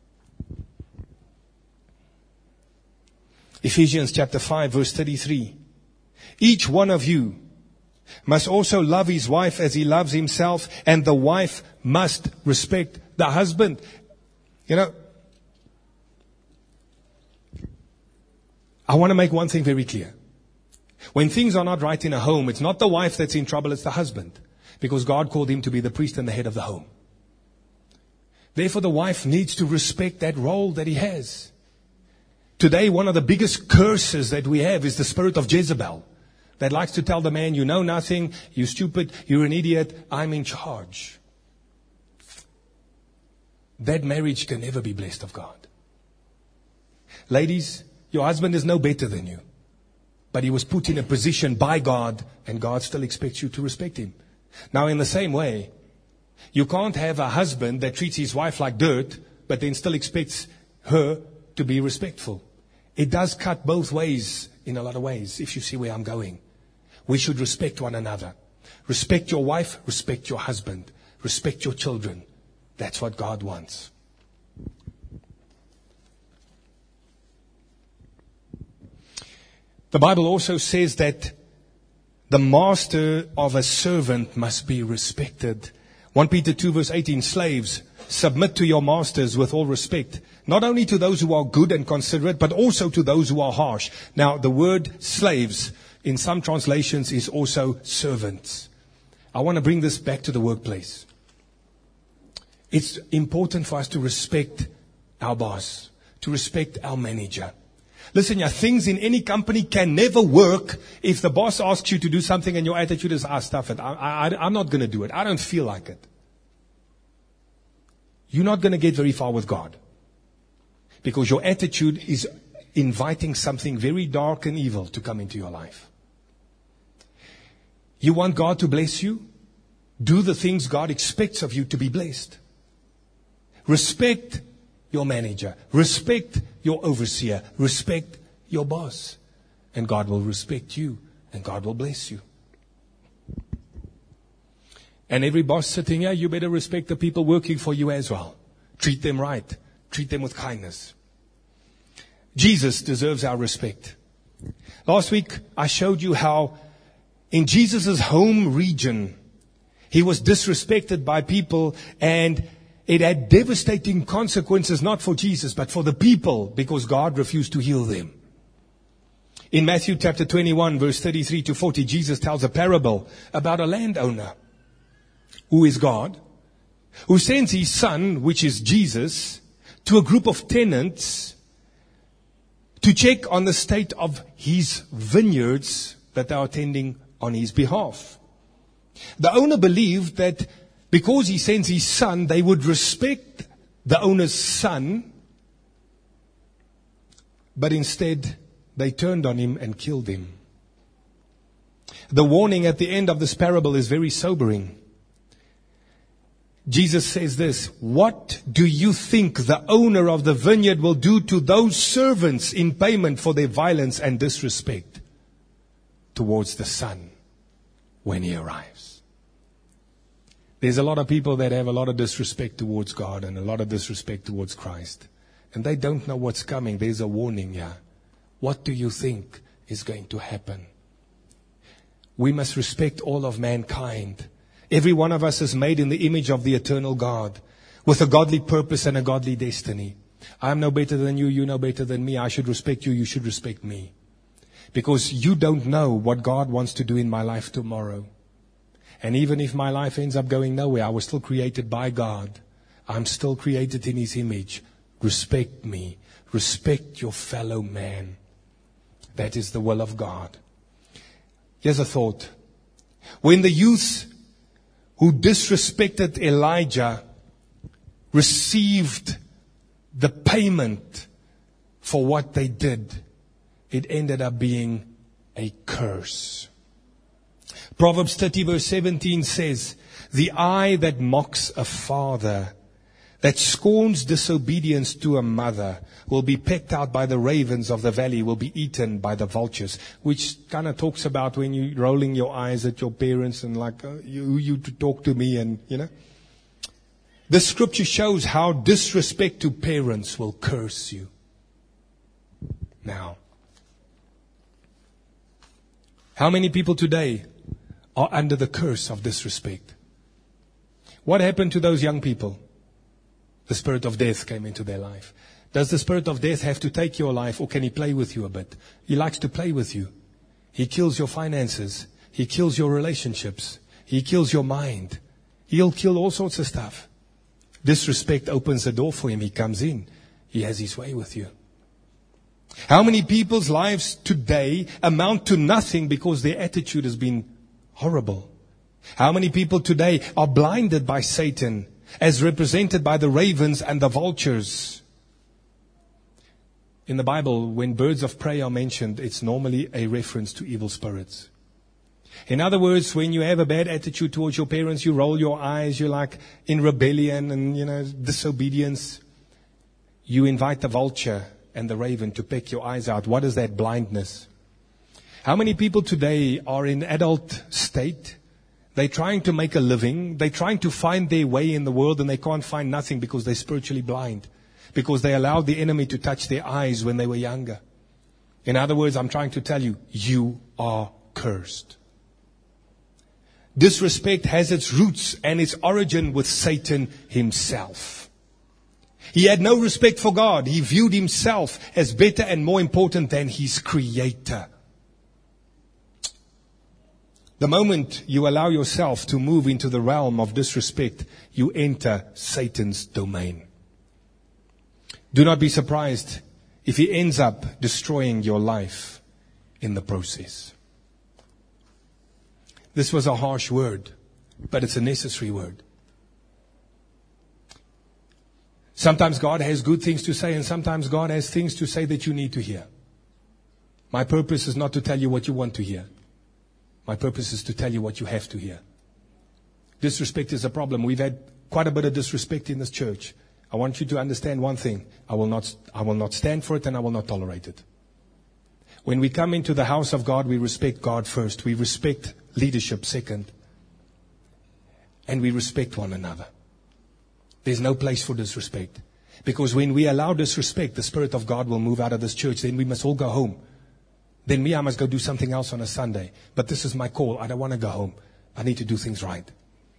Ephesians chapter five verse thirty-three. Each one of you must also love his wife as he loves himself, and the wife must respect the husband. You know, I want to make one thing very clear. When things are not right in a home, it's not the wife that's in trouble, it's the husband. Because God called him to be the priest and the head of the home. Therefore, the wife needs to respect that role that he has. Today, one of the biggest curses that we have is the spirit of Jezebel. That likes to tell the man, you know nothing, you're stupid, you're an idiot, I'm in charge. That marriage can never be blessed of God. Ladies, your husband is no better than you. But he was put in a position by God, and God still expects you to respect him. Now, in the same way, you can't have a husband that treats his wife like dirt, but then still expects her to be respectful. It does cut both ways in a lot of ways, if you see where I'm going. We should respect one another. Respect your wife, respect your husband, respect your children. That's what God wants. The Bible also says that the master of a servant must be respected. First Peter two verse eighteen, slaves, submit to your masters with all respect, not only to those who are good and considerate, but also to those who are harsh. Now, the word slaves in some translations is also servants. I want to bring this back to the workplace. It's important for us to respect our boss, to respect our manager. Listen, yeah, things in any company can never work if the boss asks you to do something and your attitude is, ah, stuff it. I, I, I'm not going to do it. I don't feel like it. You're not going to get very far with God. Because your attitude is inviting something very dark and evil to come into your life. You want God to bless you? Do the things God expects of you to be blessed. Respect your manager. Respect your overseer. Respect your boss. And God will respect you. And God will bless you. And every boss sitting here, you better respect the people working for you as well. Treat them right. Treat them with kindness. Jesus deserves our respect. Last week, I showed you how in Jesus' home region, he was disrespected by people, and it had devastating consequences, not for Jesus, but for the people, because God refused to heal them. In Matthew chapter twenty-one, verse thirty-three to forty, Jesus tells a parable about a landowner who is God, who sends his son, which is Jesus, to a group of tenants to check on the state of his vineyards that they are tending on his behalf. The owner believed that because he sends his son, they would respect the owner's son, but instead they turned on him and killed him. The warning at the end of this parable is very sobering. Jesus says this, what do you think the owner of the vineyard will do to those servants in payment for their violence and disrespect towards the son when he arrives? There's a lot of people that have a lot of disrespect towards God and a lot of disrespect towards Christ. And they don't know what's coming. There's a warning here. What do you think is going to happen? We must respect all of mankind. Every one of us is made in the image of the eternal God, with a godly purpose and a godly destiny. I'm no better than you, you're no better than me. I should respect you, you should respect me. Because you don't know what God wants to do in my life tomorrow. And even if my life ends up going nowhere, I was still created by God. I'm still created in His image. Respect me. Respect your fellow man. That is the will of God. Here's a thought. When the youth who disrespected Elijah received the payment for what they did, it ended up being a curse. Proverbs thirty verse seventeen says, the eye that mocks a father, that scorns disobedience to a mother, will be pecked out by the ravens of the valley, will be eaten by the vultures. Which kind of talks about when you're rolling your eyes at your parents and like, uh, you, you to talk to me and, you know. The scripture shows how disrespect to parents will curse you. Now, how many people today are under the curse of disrespect? What happened to those young people? The spirit of death came into their life. Does the spirit of death have to take your life, or can he play with you a bit? He likes to play with you. He kills your finances. He kills your relationships. He kills your mind. He'll kill all sorts of stuff. Disrespect opens the door for him. He comes in. He has his way with you. How many people's lives today amount to nothing because their attitude has been horrible? How many people today are blinded by Satan, as represented by the ravens and the vultures? In the Bible, when birds of prey are mentioned, it's normally a reference to evil spirits. In other words, when you have a bad attitude towards your parents, you roll your eyes, you're like in rebellion and, you know, disobedience. You invite the vulture and the raven to peck your eyes out. What is that? Blindness. How many people today are in adult state? They're trying to make a living. They're trying to find their way in the world, and they can't find nothing because they're spiritually blind. Because they allowed the enemy to touch their eyes when they were younger. In other words, I'm trying to tell you, you are cursed. Disrespect has its roots and its origin with Satan himself. He had no respect for God. He viewed himself as better and more important than his creator. The moment you allow yourself to move into the realm of disrespect, you enter Satan's domain. Do not be surprised if he ends up destroying your life in the process. This was a harsh word, but it's a necessary word. Sometimes God has good things to say, and sometimes God has things to say that you need to hear. My purpose is not to tell you what you want to hear. My purpose is to tell you what you have to hear. Disrespect is a problem. We've had quite a bit of disrespect in this church. I want you to understand one thing. I will not, I will not stand for it, and I will not tolerate it. When we come into the house of God, we respect God first. We respect leadership second. And we respect one another. There's no place for disrespect. Because when we allow disrespect, the Spirit of God will move out of this church. Then we must all go home. Then me, I must go do something else on a Sunday. But this is my call. I don't want to go home. I need to do things right.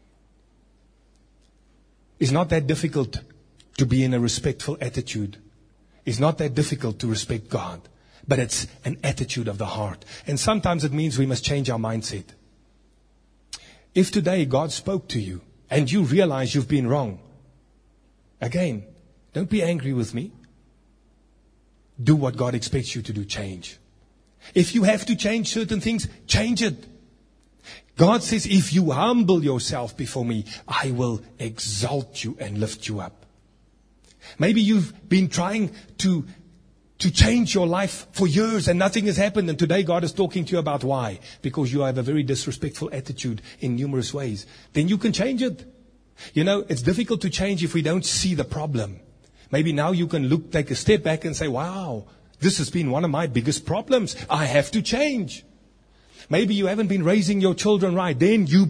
It's not that difficult to be in a respectful attitude. It's not that difficult to respect God. But it's an attitude of the heart. And sometimes it means we must change our mindset. If today God spoke to you and you realize you've been wrong, again, don't be angry with me. Do what God expects you to do. Change. If you have to change certain things, change it. God says, if you humble yourself before me, I will exalt you and lift you up. Maybe you've been trying to To change your life for years and nothing has happened. And today God is talking to you about why. Because you have a very disrespectful attitude in numerous ways. Then you can change it. You know, it's difficult to change if we don't see the problem. Maybe now you can look, take a step back and say, wow, this has been one of my biggest problems. I have to change. Maybe you haven't been raising your children right. Then you,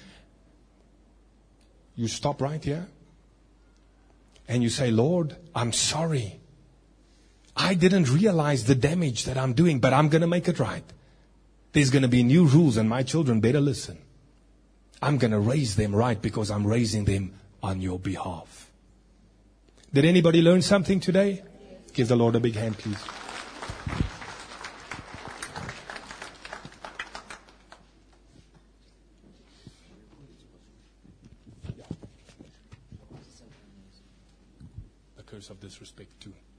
you stop right here. And you say, Lord, I'm sorry. I didn't realize the damage that I'm doing, but I'm going to make it right. There's going to be new rules and my children better listen. I'm going to raise them right because I'm raising them on your behalf. Did anybody learn something today? Give the Lord a big hand, please. The curse of disrespect too.